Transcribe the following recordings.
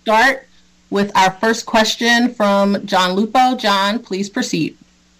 start with our first question from John Lupo. John, please proceed.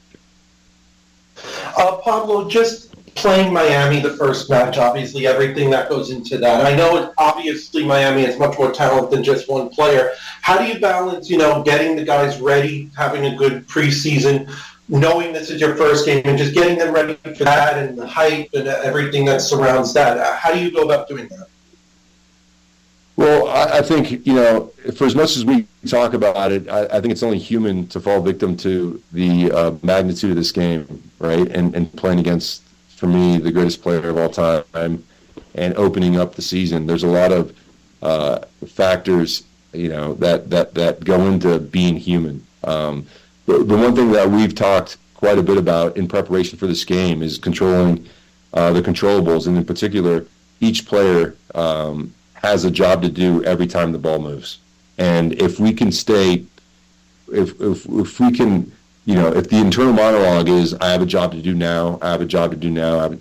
Pablo, just playing Miami the first match, obviously everything that goes into that. I know obviously Miami has much more talent than just one player. How do you balance, getting the guys ready, having a good preseason, knowing this is your first game, and just getting them ready for that and the hype and everything that surrounds that? How do you go about doing that? Well, I think, for as much as we talk about it, I think it's only human to fall victim to the magnitude of this game, right? And playing against, for me, the greatest player of all time and opening up the season. There's a lot of factors, that go into being human. The one thing that we've talked quite a bit about in preparation for this game is controlling the controllables, and in particular, each player has a job to do every time the ball moves. And if we can stay, if we can, if the internal monologue is, I have a job to do now, I have a job to do now,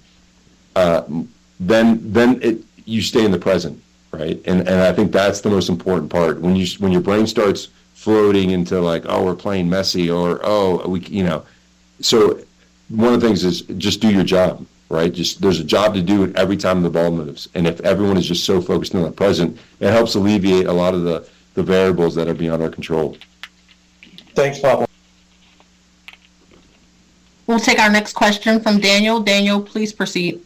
then you stay in the present, right? And I think that's the most important part. When your brain starts floating into like, oh, we're playing Messi, or so one of the things is just do your job. Right? There's a job to do every time the ball moves. And if everyone is just so focused on the present, it helps alleviate a lot of the variables that are beyond our control. Thanks, Pablo. We'll take our next question from Daniel. Daniel, please proceed.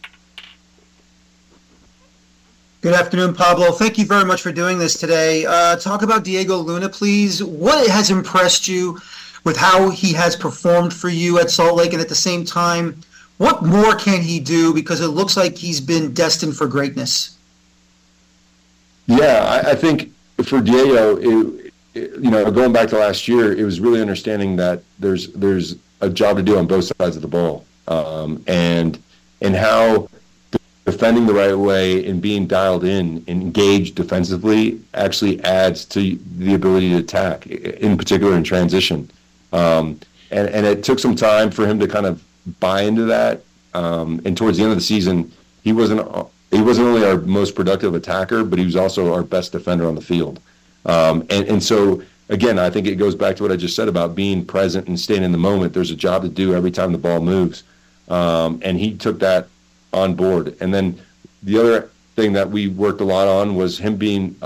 Good afternoon, Pablo. Thank you very much for doing this today. Talk about Diego Luna, please. What has impressed you with how he has performed for you at Salt Lake, and at the same time, what more can he do? Because it looks like he's been destined for greatness. Yeah, I think for Diego, going back to last year, it was really understanding that there's a job to do on both sides of the ball, and how defending the right way and being dialed in and engaged defensively actually adds to the ability to attack, in particular in transition. And it took some time for him to kind of buy into that, and towards the end of the season, he wasn't only our most productive attacker, but he was also our best defender on the field. And so again, I think it goes back to what I just said about being present and staying in the moment. There's a job to do every time the ball moves, and he took that on board. And then the other thing that we worked a lot on was him being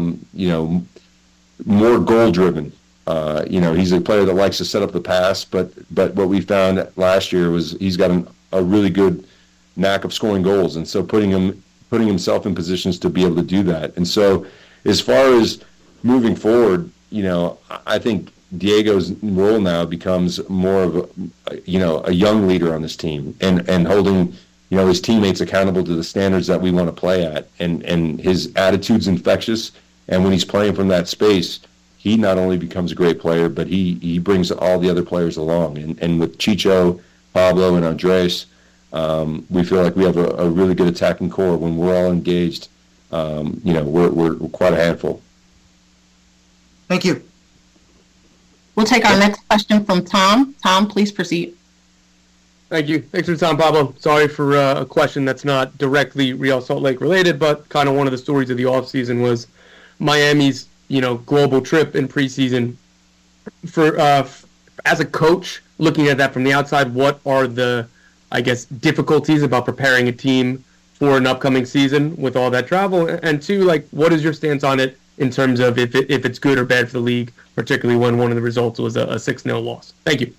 more goal driven. He's a player that likes to set up the pass, but what we found last year was he's got a really good knack of scoring goals, and so putting himself in positions to be able to do that. And so as far as moving forward, I think Diego's role now becomes more of a young leader on this team, and holding his teammates accountable to the standards that we want to play at, and his attitude's infectious, and when he's playing from that space, he not only becomes a great player, but he brings all the other players along. And with Chicho, Pablo, and Andres, we feel like we have a really good attacking core. When we're all engaged, we're quite a handful. Thank you. We'll take our next question from Tom. Tom, please proceed. Thank you. Thanks for the time, Pablo. Sorry for a question that's not directly Real Salt Lake related, but kind of one of the stories of the offseason was Miami's global trip in preseason. For as a coach, looking at that from the outside, what are the, difficulties about preparing a team for an upcoming season with all that travel? And two, what is your stance on it in terms of if it's good or bad for the league, particularly when one of the results was a 6-0 loss? Thank you.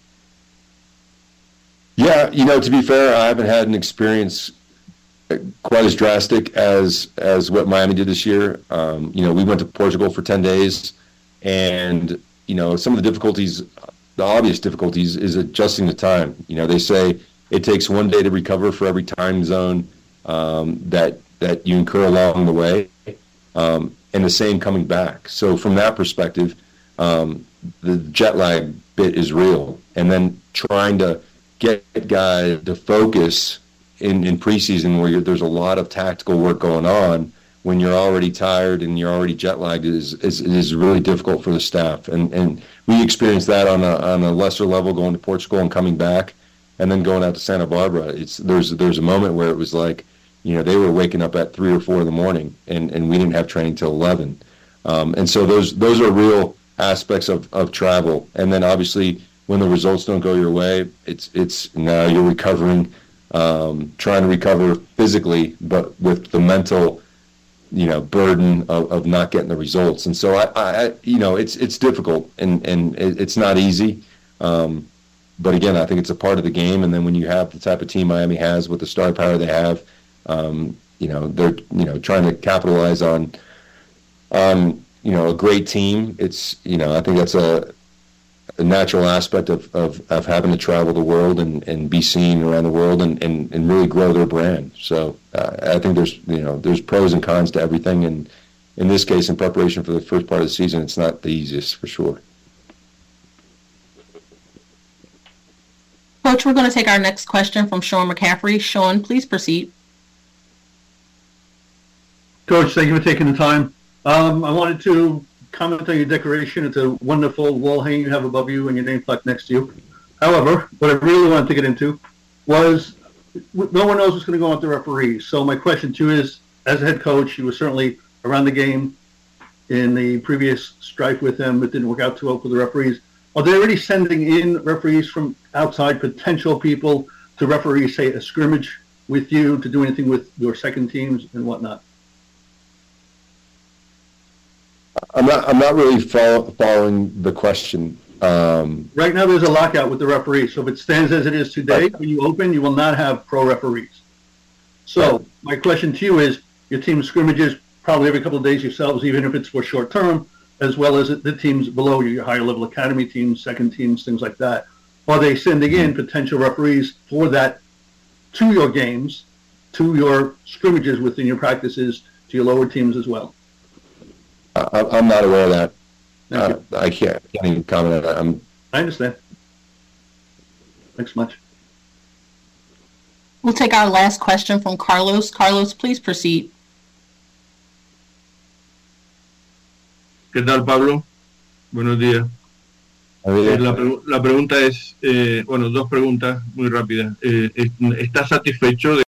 Yeah, to be fair, I haven't had an experience quite as drastic as what Miami did this year. We went to Portugal for 10 days, and some of the difficulties, the obvious difficulties, is adjusting the time. They say it takes 1 day to recover for every time zone that you incur along the way, and the same coming back. So from that perspective, the jet lag bit is real, and then trying to get guys to focus in preseason where there's a lot of tactical work going on when you're already tired and you're already jet lagged is really difficult for the staff. And we experienced that on a lesser level going to Portugal and coming back, and then going out to Santa Barbara. There's a moment where it was like, they were waking up at 3 or 4 in the morning, and we didn't have training till 11. And so those are real aspects of travel. And then obviously when the results don't go your way, it's now you're recovering, trying to recover physically, but with the mental, burden of not getting the results. And so I it's difficult and it's not easy. But again, I think it's a part of the game. And then when you have the type of team Miami has with the star power they have, they're trying to capitalize on a great team. It's I think that's a natural aspect of having to travel the world and be seen around the world and really grow their brand. So I think there's pros and cons to everything. And in this case, in preparation for the first part of the season, it's not the easiest for sure. Coach, we're going to take our next question from Sean McCaffrey. Sean, please proceed. Coach, thank you for taking the time. I wanted to comment on your decoration. It's a wonderful wall hanging you have above you and your name plaque next to you. However, what I really wanted to get into was no one knows what's going to go on with the referees. So my question to you is, as a head coach, you were certainly around the game in the previous strife with them. It didn't work out too well for the referees. Are they already sending in referees from outside, potential people to referee, say, a scrimmage with you, to do anything with your second teams and whatnot? I'm not really following the question. Right now, there's a lockout with the referees. So if it stands as it is today, when you open, you will not have pro referees. So my question to you is, your team scrimmages probably every couple of days yourselves, even if it's for short term, as well as the teams below you, your higher level academy teams, second teams, things like that. Are they sending in potential referees for that to your games, to your scrimmages within your practices, to your lower teams as well? I'm not aware of that. Thank you. I can't even comment on that. I understand. Thanks so much. We'll take our last question from Carlos. Carlos, please proceed. ¿Qué tal, Pablo? Buenos días. La pregunta es, dos preguntas muy rápidas. ¿Estás satisfecho de